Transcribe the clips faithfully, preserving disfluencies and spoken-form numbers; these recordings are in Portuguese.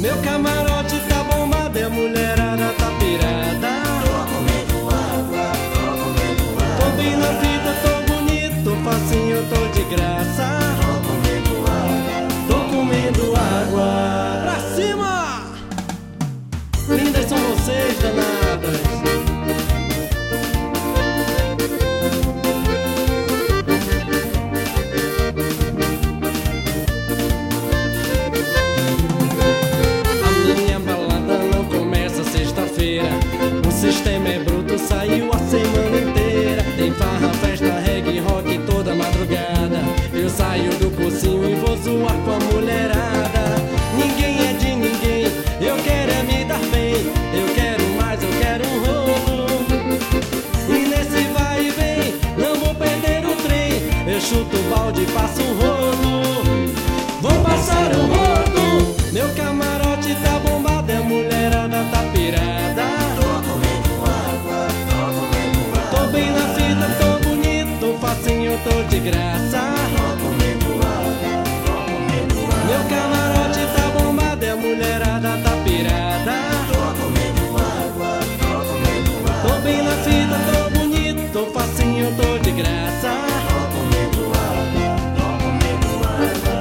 Meu camarote tá bombado e a mulherada tá pirada. Tô comendo água, tô comendo água. Tô bem na vida, tô bonito, facinho, tô de graça. Tô comendo água, Tô comendo água. Pra cima! Lindas são vocês, danadas. O sistema é bruto, saiu a semana inteira. Tem farra, festa, reggae, rock toda madrugada. Eu saio do pocinho e vou zoar com a mulherada. Ninguém é de ninguém, eu quero é me dar bem. Eu quero mais, eu quero um rolo. E nesse vai e vem, não vou perder o trem. Eu chuto o balde e passo um rolo. Vou passar o rolo. Meu camarote tá bombado e a mulherada tá pirada. Tô bem na vida, tô bonito, facinho, tô de graça. tô comendo água, tô comendo água. Meu camarote tá bombado e a mulherada tá pirada. Tô comendo água, tô comendo água. Tô bem na vida, tô bonito, facinho, tô de graça. Tô comendo água, tô comendo água.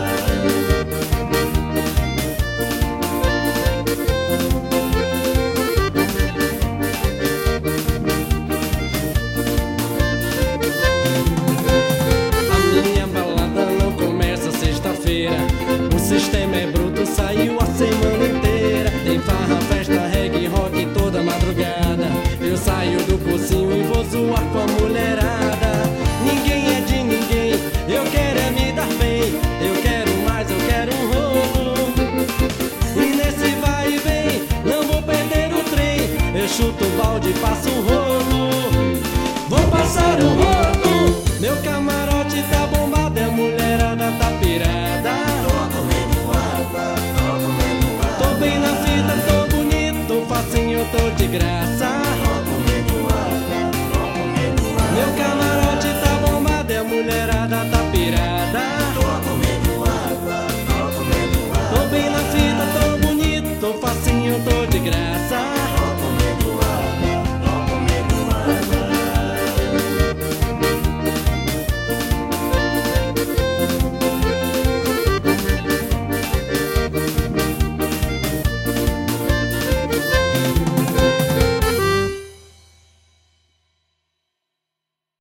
O sistema é bruto, saiu a semana inteira. Tem farra, festa, reggae, rock toda madrugada. Eu saio do pocinho e vou zoar com a mulherada. Ninguém é de ninguém, eu quero é me dar bem. Eu quero mais, eu quero um rolo. E nesse vai e vem, não vou perder o trem. Eu chuto o balde e passo um rolo. Vou passar o rolo. Meu camarote tá bombado e a mulherada tá pirada. Tô bem na vida, tô bonito, facinho, tô de graça.